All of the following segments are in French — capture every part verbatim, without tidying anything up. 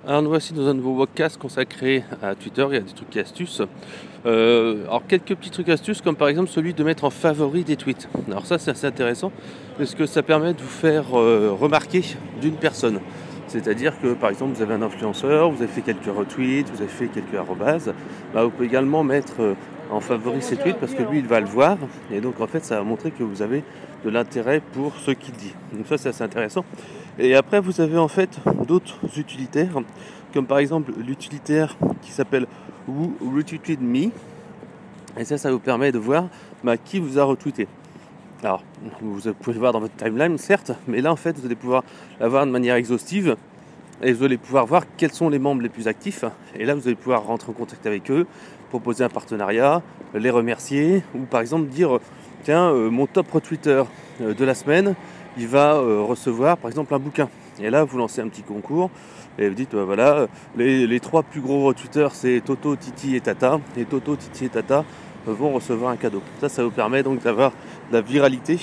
Alors nous voici dans un nouveau podcast consacré à Twitter et à des trucs et astuces. Euh, alors quelques petits trucs et astuces comme par exemple celui de mettre en favori des tweets. Alors ça c'est assez intéressant parce que ça permet de vous faire euh, remarquer d'une personne. C'est-à-dire que par exemple vous avez un influenceur, vous avez fait quelques retweets, vous avez fait quelques arrobases, bah, vous pouvez également mettre euh, en favori ses tweets parce que lui il va le voir et donc en fait ça va montrer que vous avez de l'intérêt pour ce qu'il dit. Donc ça c'est assez intéressant. Et après vous avez en fait d'autres utilitaires comme par exemple l'utilitaire qui s'appelle Who Retweeted Me et ça ça vous permet de voir bah, qui vous a retweeté. Alors vous pouvez le voir dans votre timeline certes, mais là en fait vous allez pouvoir l'avoir de manière exhaustive et vous allez pouvoir voir quels sont les membres les plus actifs et là vous allez pouvoir rentrer en contact avec eux, proposer un partenariat, les remercier ou par exemple dire tiens euh, mon top retweeter euh, de la semaine il va euh, recevoir par exemple un bouquin et là vous lancez un petit concours et vous dites bah, voilà les, les trois plus gros retweeters c'est Toto, Titi et Tata et Toto, Titi et Tata euh, vont recevoir un cadeau. Ça ça vous permet donc d'avoir de la viralité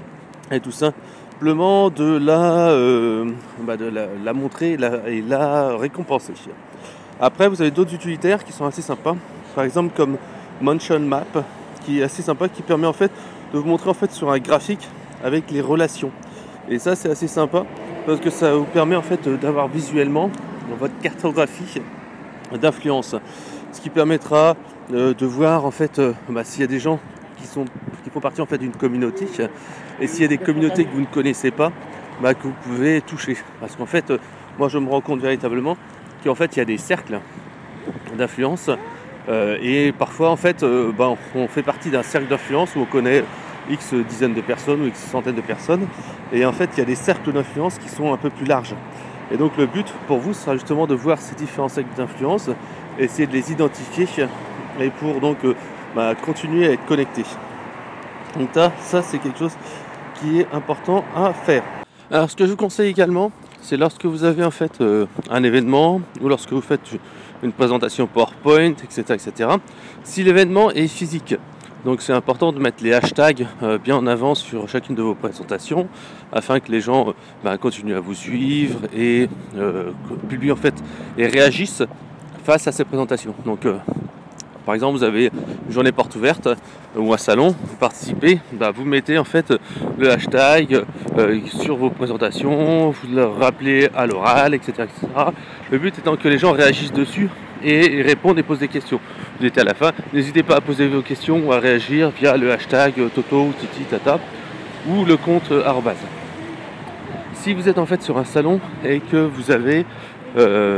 et tout simplement de la, euh, bah de la, la montrer et la, et la récompenser. Après vous avez d'autres utilitaires qui sont assez sympas, par exemple comme Mention Map qui est assez sympa, qui permet en fait de vous montrer en fait sur un graphique avec les relations. Et ça c'est assez sympa parce que ça vous permet en fait d'avoir visuellement votre cartographie d'influence, ce qui permettra euh, de voir en fait euh, bah, s'il y a des gens qui sont qui font partie en fait d'une communauté et s'il y a des communautés que vous ne connaissez pas, bah, que vous pouvez toucher. Parce qu'en fait, euh, moi je me rends compte véritablement qu'en fait il y a des cercles d'influence. Euh, et parfois en fait euh, ben, on fait partie d'un cercle d'influence où on connaît X dizaines de personnes ou X centaines de personnes et en fait il y a des cercles d'influence qui sont un peu plus larges et donc le but pour vous sera justement de voir ces différents cercles d'influence, essayer de les identifier et pour donc euh, ben, continuer à être connecté. Donc ça, ça c'est quelque chose qui est important à faire. Alors ce que je vous conseille également, c'est lorsque vous avez en fait euh, un événement ou lorsque vous faites une présentation PowerPoint, et cetera, et cetera. Si l'événement est physique, donc c'est important de mettre les hashtags euh, bien en avant sur chacune de vos présentations, afin que les gens euh, bah, continuent à vous suivre et euh, publient en fait et réagissent face à ces présentations. Donc euh, par exemple, vous avez une journée porte ouverte ou un salon, vous participez, bah vous mettez en fait le hashtag euh, sur vos présentations, vous le rappelez à l'oral, et cetera, et cetera. Le but étant que les gens réagissent dessus et répondent et posent des questions. Vous êtes à la fin, n'hésitez pas à poser vos questions ou à réagir via le hashtag Toto ou Titi Tata ou le compte arrobase. Si vous êtes en fait sur un salon et que vous avez euh,